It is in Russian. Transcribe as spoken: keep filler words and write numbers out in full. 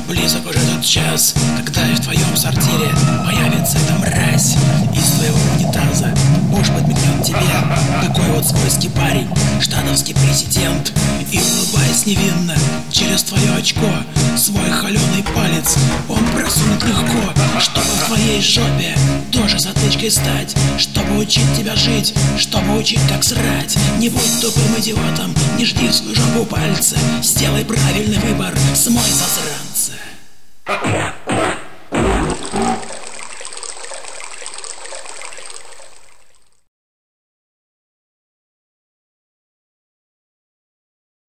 Близок уже тот час, когда и в твоем сортире появится эта мразь из твоего унитаза. Уж подмигнет тебе такой вот скользкий парень, штатовский президент, и, улыбаясь невинно через твое очко, свой холеный палец он просунет легко, чтобы в твоей жопе тоже затычкой стать, чтобы учить тебя жить, чтобы учить как срать. Не будь тупым идиотом, не жди в свою жопу пальца, сделай правильный выбор, смой засранца.